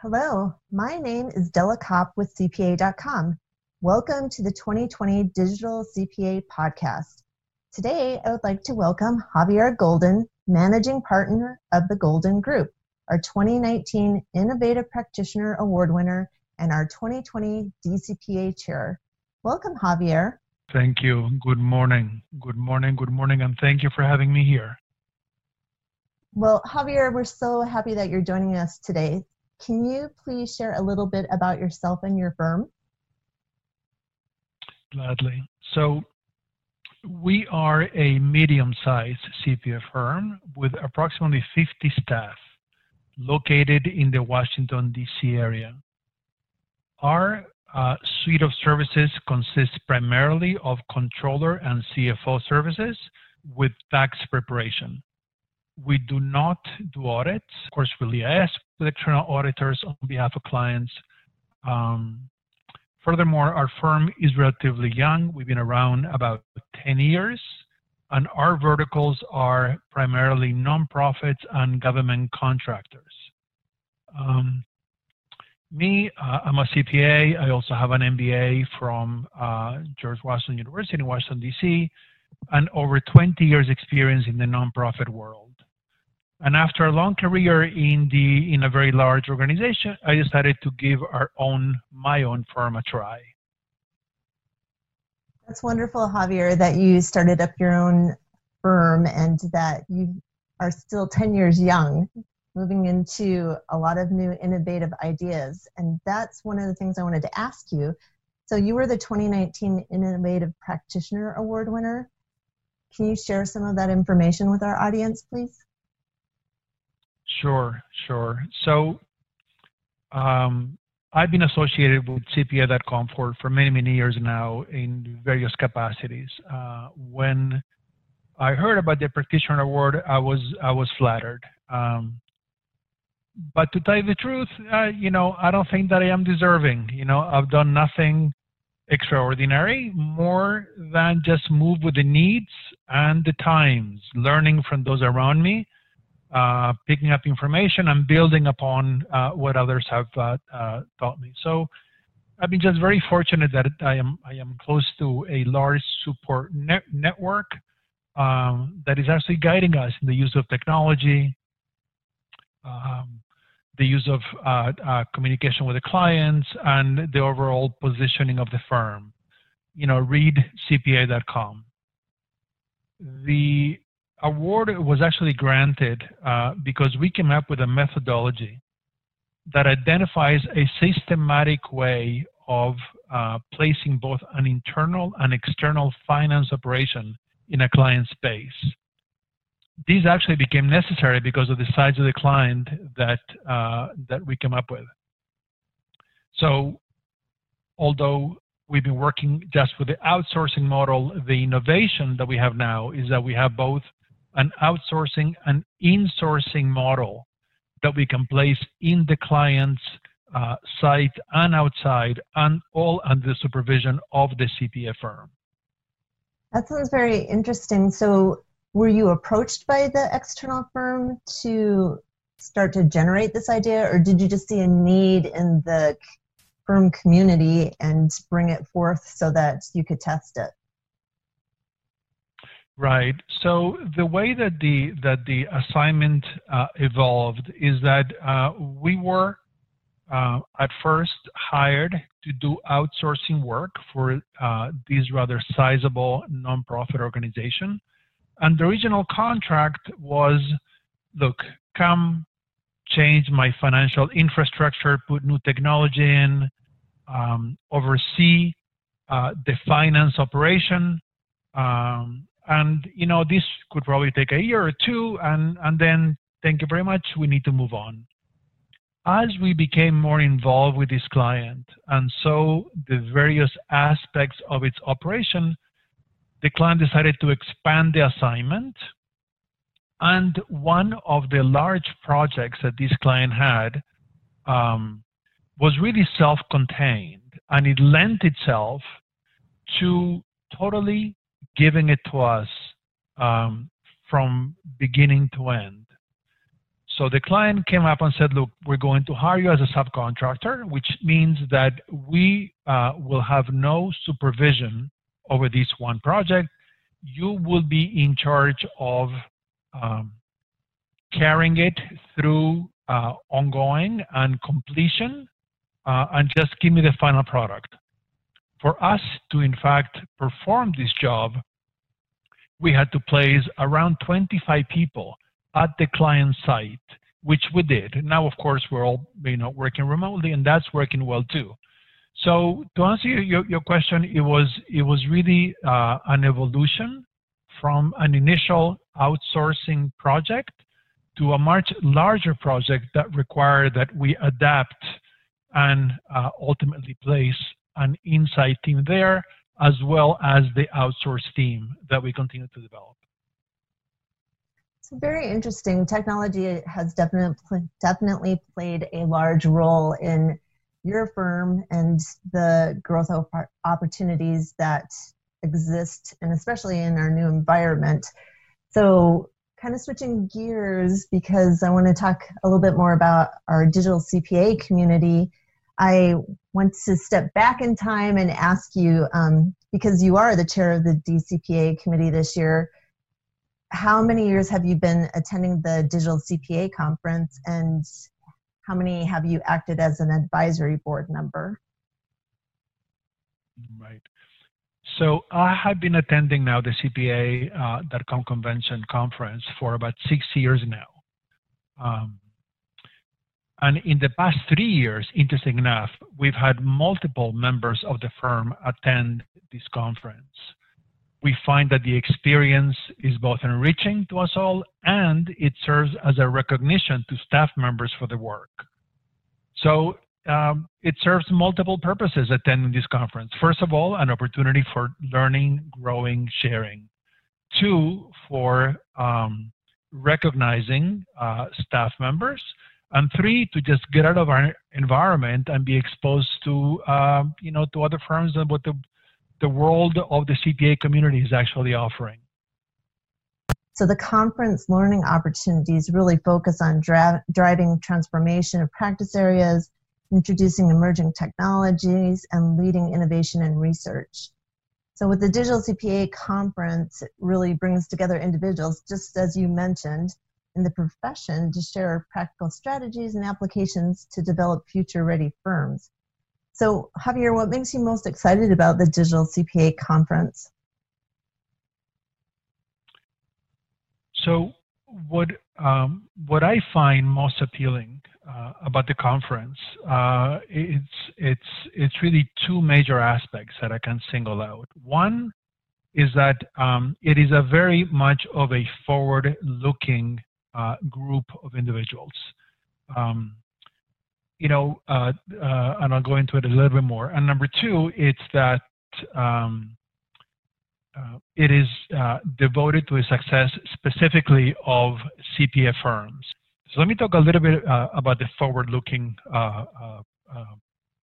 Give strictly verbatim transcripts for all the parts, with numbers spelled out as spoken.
Hello, my name is Della Kopp with C P A dot com. Welcome to the twenty twenty Digital C P A Podcast. Today, I would like to welcome Javier Golden, Managing Partner of the Golden Group, our twenty nineteen Innovative Practitioner Award winner and our twenty twenty D C P A Chair. Welcome, Javier. Thank you. Good morning. Good morning. Good morning. And thank you for having me here. Well, Javier, we're so happy that you're joining us today. Can you please share a little bit about yourself and your firm? Gladly. So we are a medium-sized C P A firm with approximately fifty staff located in the Washington, D C area. Our uh, suite of services consists primarily of controller and C F O services with tax preparation. We do not do audits. Of course, we liaise with external auditors on behalf of clients. Um, furthermore, our firm is relatively young. We've been around about ten years, and our verticals are primarily nonprofits and government contractors. Um, me, uh, I'm a C P A. I also have an M B A from uh, George Washington University in Washington, D C, and over twenty years experience in the nonprofit world. And after a long career in the in a very large organization, I decided to give our own my own firm a try. That's wonderful, Javier, that you started up your own firm and that you are still ten years young, moving into a lot of new innovative ideas. And that's one of the things I wanted to ask you. So you were the twenty nineteen Innovative Practitioner Award winner. Can you share some of that information with our audience, please? Sure, sure. So um, I've been associated with C P A dot com for, for many, many years now in various capacities. Uh, when I heard about the Practitioner Award, I was I was flattered. Um, but to tell you the truth, uh, you know, I don't think that I am deserving. You know, I've done nothing extraordinary, more than just move with the needs and the times, learning from those around me, Uh, picking up information and building upon uh, what others have uh, uh, taught me. So I've been just very fortunate that I am I am close to a large support net network um, that is actually guiding us in the use of technology, um, the use of uh, uh, communication with the clients, and the overall positioning of the firm. You know, read C P A dot com. The award was actually granted uh, because we came up with a methodology that identifies a systematic way of uh, placing both an internal and external finance operation in a client space. These actually became necessary because of the size of the client that, uh, that we came up with. So although we've been working just with the outsourcing model, the innovation that we have now is that we have both an outsourcing and insourcing model that we can place in the client's uh, site and outside, and all under the supervision of the C P A firm. That sounds very interesting. So were you approached by the external firm to start to generate this idea, or did you just see a need in the firm community and bring it forth so that you could test it? Right. So the way that the that the assignment uh, evolved is that uh, we were uh, at first hired to do outsourcing work for uh, this rather sizable nonprofit organization, and the original contract was, look, come change my financial infrastructure, put new technology in, um, oversee uh, the finance operation. Um, And, you know, this could probably take a year or two, and, and then thank you very much, we need to move on. As we became more involved with this client and saw the various aspects of its operation, the client decided to expand the assignment. And one of the large projects that this client had um, was really self-contained, and it lent itself to totally giving it to us um, from beginning to end. So So the client came up and said, look, we're going to hire you as a subcontractor, which means that we uh, will have no supervision over this one project. You will be in charge of um, carrying it through uh, ongoing and completion, uh, and just give me the final product. For us to, in fact, perform this job, we had to place around twenty-five people at the client site, which we did. Now, of course, we're all you know working remotely, and that's working well too. So to answer your, your question, it was it was really uh, an evolution from an initial outsourcing project to a much larger project that required that we adapt and uh, ultimately place an inside team there, as well as the outsourced team that we continue to develop. It's very interesting. Technology has definitely definitely played a large role in your firm and the growth opportunities that exist, and especially in our new environment. So kind of switching gears, because I want to talk a little bit more about our digital C P A community. I want to step back in time and ask you, um, because you are the chair of the D C P A committee this year, how many years have you been attending the Digital C P A conference, and how many have you acted as an advisory board member? Right. So I have been attending now the C P A dot com uh, convention conference for about six years now. Um, and in the past three years, interesting enough, we've had multiple members of the firm attend this conference. We find that the experience is both enriching to us all, and it serves as a recognition to staff members for the work. So um, it serves multiple purposes attending this conference. First of all, an opportunity for learning, growing, sharing. Two, for um, recognizing uh, staff members. And three, to just get out of our environment and be exposed to, uh, you know, to other firms and what the the world of the C P A community is actually offering. So the conference learning opportunities really focus on dri driving transformation of practice areas, introducing emerging technologies, and leading innovation and research. So with the Digital C P A conference, it really brings together individuals, just as you mentioned, in the profession to share practical strategies and applications to develop future-ready firms. So Javier, what makes you most excited about the Digital C P A conference? So what, um, what I find most appealing uh, about the conference, uh, it's, it's, it's really two major aspects that I can single out. One is that um, it is a very much of a forward-looking uh, group of individuals. Um, You know, uh, uh, and I'll go into it a little bit more. And number two, it's that um, uh, it is uh, devoted to the success specifically of C P A firms. So let me talk a little bit uh, about the forward-looking uh, uh, uh,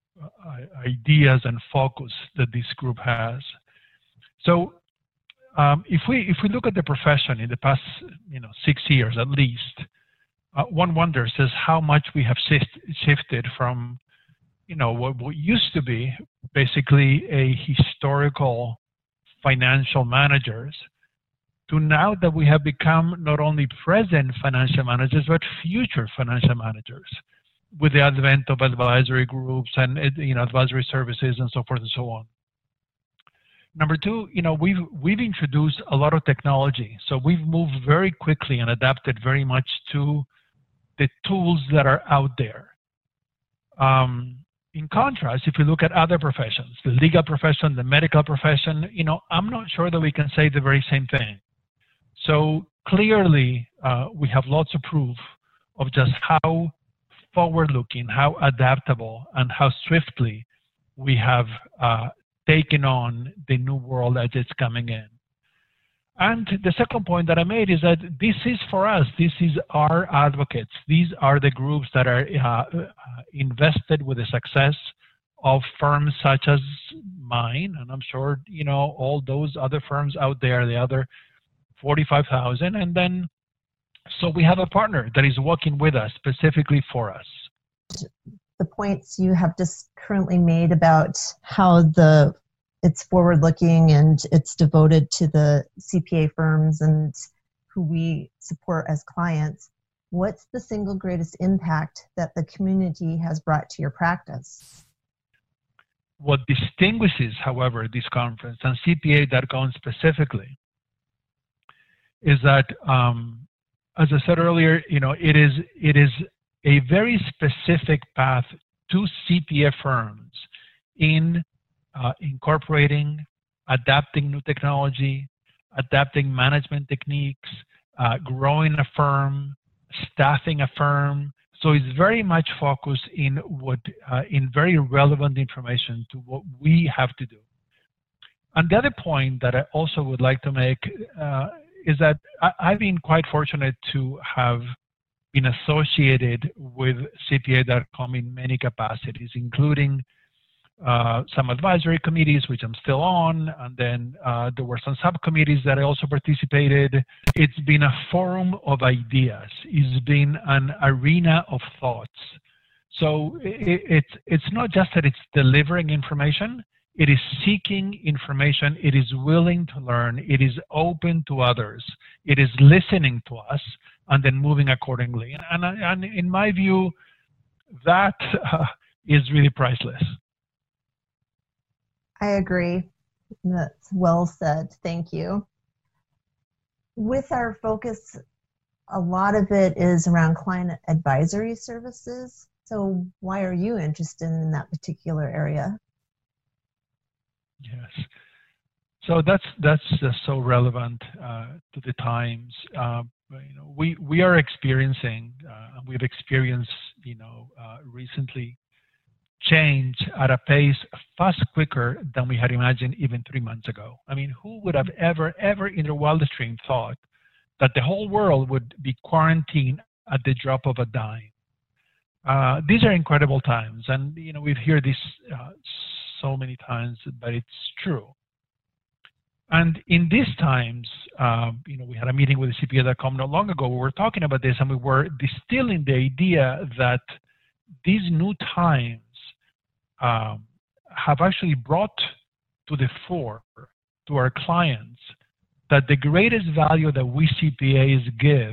ideas and focus that this group has. So um, if we if we look at the profession in the past, you know, six years at least. Uh, one wonders is how much we have shift, shifted from, you know, what, what used to be basically a historical financial managers to now that we have become not only present financial managers, but future financial managers with the advent of advisory groups and, you know, advisory services and so forth and so on. Number two, you know, we've, we've introduced a lot of technology. So we've moved very quickly and adapted very much to the tools that are out there. Um, in contrast, if we look at other professions, the legal profession, the medical profession, you know, I'm not sure that we can say the very same thing. So clearly, uh, we have lots of proof of just how forward-looking, how adaptable, and how swiftly we have uh, taken on the new world as it's coming in. And the second point that I made is that this is for us, this is our advocates. These are the groups that are uh, invested with the success of firms such as mine, and I'm sure, you know, all those other firms out there, the other forty-five thousand, and then So we have a partner that is working with us specifically for us. The points you have just currently made about how the it's forward-looking and it's devoted to the C P A firms and who we support as clients. What's the single greatest impact that the community has brought to your practice? What distinguishes, however, this conference and C P A dot com specifically is that, um, as I said earlier, you know, it is it is a very specific path to C P A firms in uh, incorporating, adapting new technology, adapting management techniques, uh, growing a firm, staffing a firm. So it's very much focused in what uh, in very relevant information to what we have to do. And the other point that I also would like to make uh, is that I, I've been quite fortunate to have been associated with C P A dot com in many capacities, including uh, some advisory committees, which I'm still on, and then uh, there were some subcommittees that I also participated. It's been a forum of ideas. It's been an arena of thoughts. So it, it's, it's not just that it's delivering information, it is seeking information, it is willing to learn, it is open to others, it is listening to us, and then moving accordingly. And, and, and in my view, that uh, is really priceless. I agree. That's well said. Thank you. With our focus, a lot of it is around client advisory services. So why are you interested in that particular area? Yes. So that's that's just so relevant uh, to the times. Uh, you know, we we are experiencing, uh, we've experienced, you know, uh, recently, change at a pace far quicker than we had imagined even three months ago. I mean, who would have ever, ever in their wildest dream thought that the whole world would be quarantined at the drop of a dime? Uh, these are incredible times, and you know we've heard this uh, so many times, but it's true. And in these times, uh, you know, we had a meeting with the C P A dot com not long ago. We were talking about this, and we were distilling the idea that these new times um, have actually brought to the fore to our clients that the greatest value that we C P As give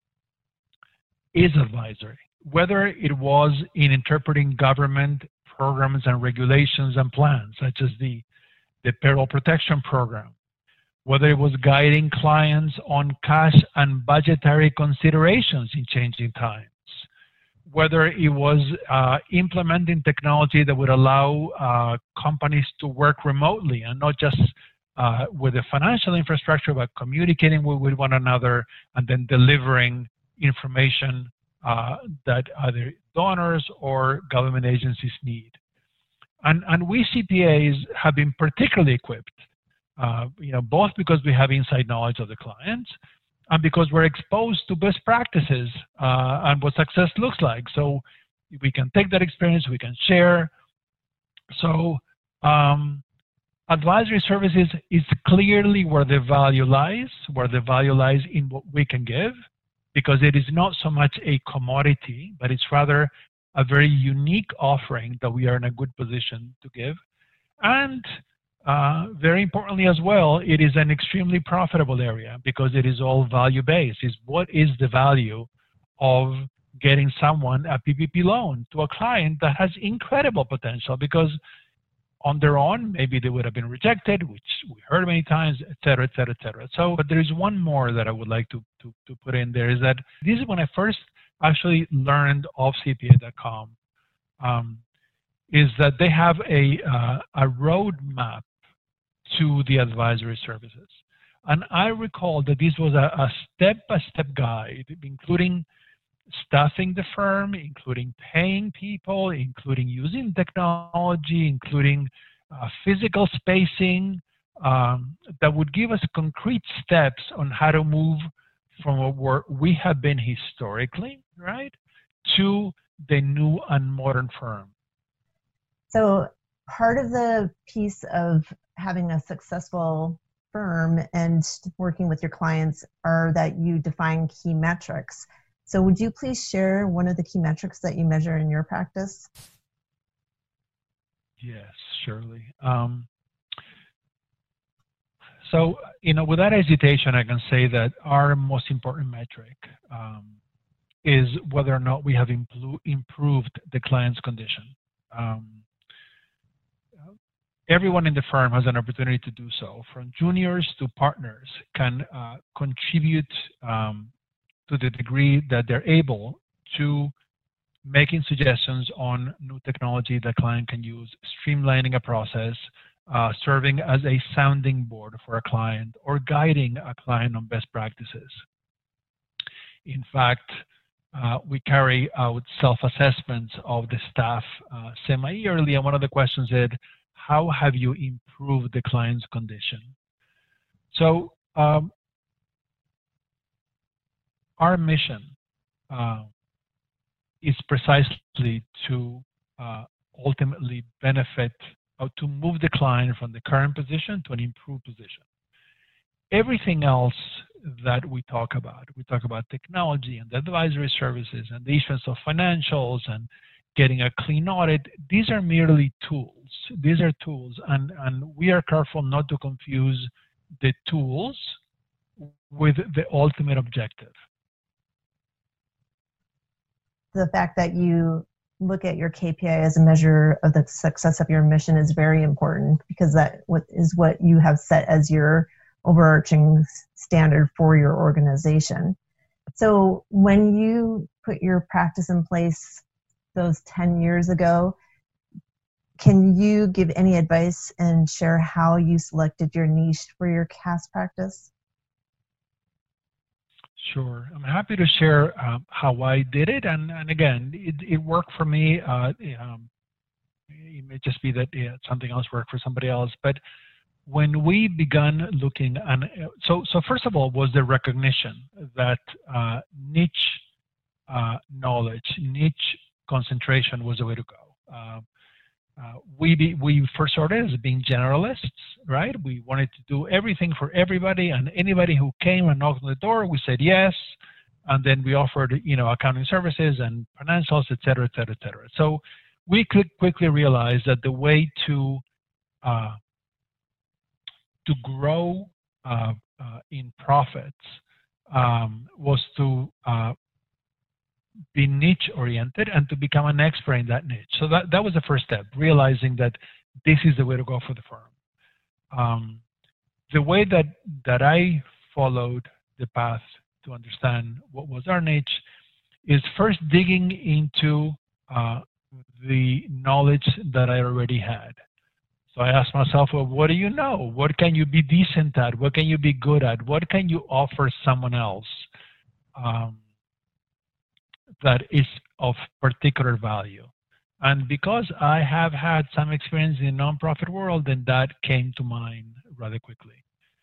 is advisory. Whether it was in interpreting government programs and regulations and plans, such as the, the Payroll Protection Program, whether it was guiding clients on cash and budgetary considerations in changing times, whether it was uh, implementing technology that would allow uh, companies to work remotely and not just uh, with the financial infrastructure, but communicating with, with one another and then delivering information uh, that either donors or government agencies need. And, and we C P As have been particularly equipped, uh, you know, both because we have inside knowledge of the clients, and because we're exposed to best practices uh, and what success looks like. So we can take that experience, we can share. So um, advisory services is clearly where the value lies, where the value lies in what we can give, because it is not so much a commodity, but it's rather a very unique offering that we are in a good position to give. And Uh, very importantly as well, it is an extremely profitable area because it is all value-based. Is what is the value of getting someone a P P P loan to a client that has incredible potential, because on their own, maybe they would have been rejected, which we heard many times, et cetera, et cetera, et cetera. So, but there is one more that I would like to, to, to put in there, is that this is when I first actually learned of C P A dot com, um, is that they have a, uh, a roadmap to the advisory services. And I recall that this was a, a step-by-step guide, including staffing the firm, including paying people, including using technology, including uh, physical spacing, um, that would give us concrete steps on how to move from where we have been historically, right, to the new and modern firm. So part of the piece of having a successful firm and working with your clients are that you define key metrics. So would you please share one of the key metrics that you measure in your practice? Yes, surely. Um, so, you know, without hesitation, I can say that our most important metric um, is whether or not we have impl- improved the client's condition. Um, everyone in the firm has an opportunity to do so, from juniors to partners can uh, contribute um, to the degree that they're able to making suggestions on new technology that client can use, streamlining a process, uh, serving as a sounding board for a client, or guiding a client on best practices. In fact, uh, we carry out self-assessments of the staff uh, semi-yearly, and one of the questions is, how have you improved the client's condition? So um, our mission uh, is precisely to uh, ultimately benefit or to move the client from the current position to an improved position. Everything else that we talk about, we talk about technology and advisory services and the issuance of financials and getting a clean audit, these are merely tools. These are tools, and, and we are careful not to confuse the tools with the ultimate objective. The fact that you look at your K P I as a measure of the success of your mission is very important, because that is what you have set as your overarching standard for your organization. So when you put your practice in place those ten years ago, can you give any advice and share how you selected your niche for your C A S practice? Sure. I'm happy to share um, how I did it. And, and again, it, it worked for me. Uh, um, it may just be that yeah, something else worked for somebody else. But when we began looking, and so, so first of all, was the recognition that uh, niche uh, knowledge, niche concentration was the way to go. Uh, Uh, we be, we first started as being generalists, right? We wanted to do everything for everybody, and anybody who came and knocked on the door, we said yes, and then we offered, you know, accounting services and financials, et cetera, et cetera, et cetera. So we could quickly realize that the way to uh, to grow uh, uh, in profits um, was to uh, be niche oriented and to become an expert in that niche. So that, that was the first step, realizing that this is the way to go for the firm. Um, the way that, that I followed the path to understand what was our niche is first digging into uh, the knowledge that I already had. So I asked myself, well, what do you know? What can you be decent at? What can you be good at? What can you offer someone else? Um, that is of particular value. And because I have had some experience in the nonprofit world, then that came to mind rather quickly.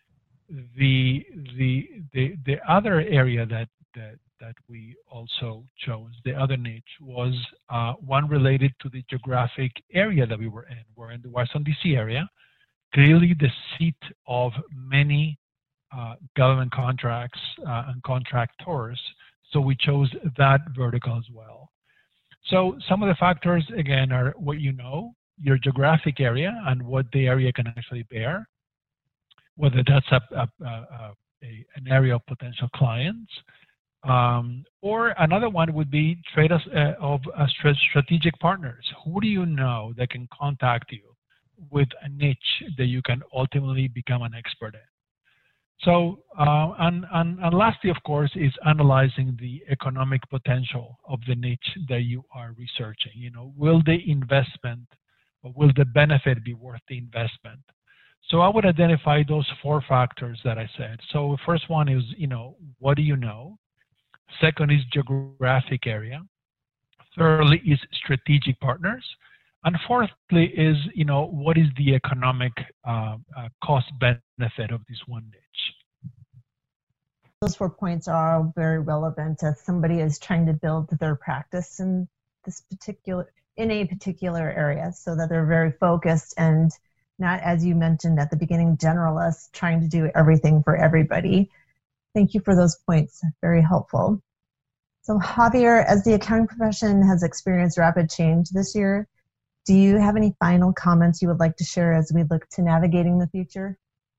The the the, the other area that, that that we also chose, the other niche, was uh, one related to the geographic area that we were in. We're in the Washington, D C area, clearly the seat of many uh, government contracts uh, and contractors. So we chose that vertical as well. So some of the factors, again, are what you know, your geographic area and what the area can actually bear, whether that's a, a, a, a an area of potential clients. Um, or another one would be trade as, uh, of uh, strategic partners. Who do you know that can contact you with a niche that you can ultimately become an expert in? So, uh, and, and, and lastly, of course, is analyzing the economic potential of the niche that you are researching. You know, will the investment, or will the benefit be worth the investment? So I would identify those four factors that I said. So the first one is, you know, what do you know? Second is geographic area. Thirdly is strategic partners. And fourthly is, you know, what is the economic uh, uh, cost benefit of this one niche? Those four points are all very relevant as somebody is trying to build their practice in this particular, in a particular area, so that they're very focused and not, as you mentioned at the beginning, generalists trying to do everything for everybody. Thank you for those points. Very helpful. So Javier, as the accounting profession has experienced rapid change this year, do you have any final comments you would like to share as we look to navigating the future?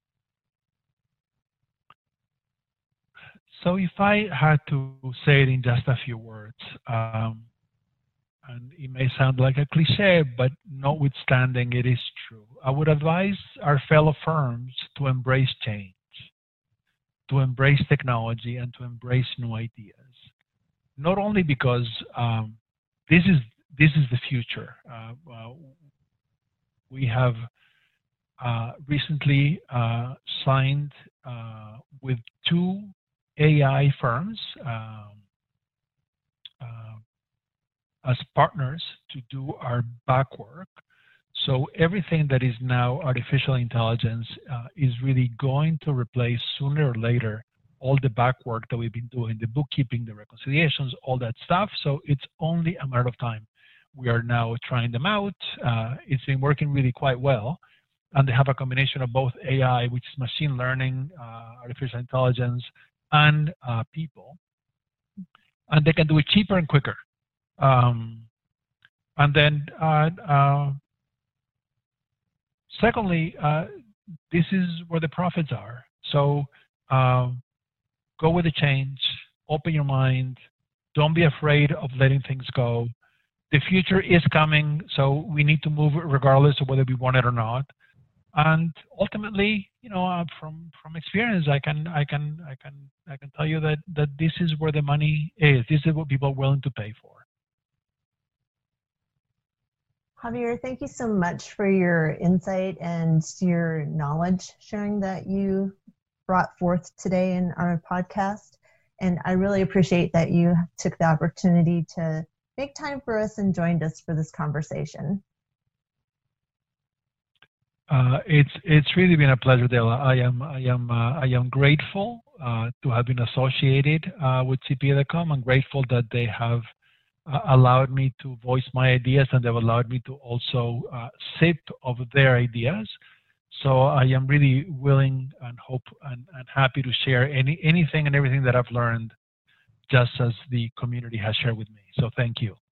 So if I had to say it in just a few words, um, and it may sound like a cliche, but notwithstanding, it is true. I would advise our fellow firms to embrace change, to embrace technology, and to embrace new ideas. Not only because um, this is this is the future. Uh, uh, we have uh, recently uh, signed uh, with two A I firms um, uh, as partners to do our back work. So everything that is now artificial intelligence uh, is really going to replace sooner or later all the back work that we've been doing, the bookkeeping, the reconciliations, all that stuff. So it's only a matter of time. We are now trying them out. Uh, it's been working really quite well. And they have a combination of both A I, which is machine learning, uh, artificial intelligence, and uh, people. And they can do it cheaper and quicker. Um, and then, uh, uh, secondly, uh, this is where the profits are. So uh, go with the change, open your mind, don't be afraid of letting things go. The future is coming, so we need to move regardless of whether we want it or not. And ultimately, you know, uh, from from experience, I can I can I can I can tell you that that this is where the money is. This is what people are willing to pay for. Javier, thank you so much for your insight and your knowledge sharing that you brought forth today in our podcast. And I really appreciate that you took the opportunity to make time for us and joined us for this conversation. Uh, it's it's really been a pleasure, Dela. I am I am uh, I am grateful uh, to have been associated uh, with C P A dot com. I'm grateful that they have uh, allowed me to voice my ideas, and they've allowed me to also uh, sip of their ideas. So I am really willing and hope and, and happy to share any anything and everything that I've learned, just as the community has shared with me. So thank you.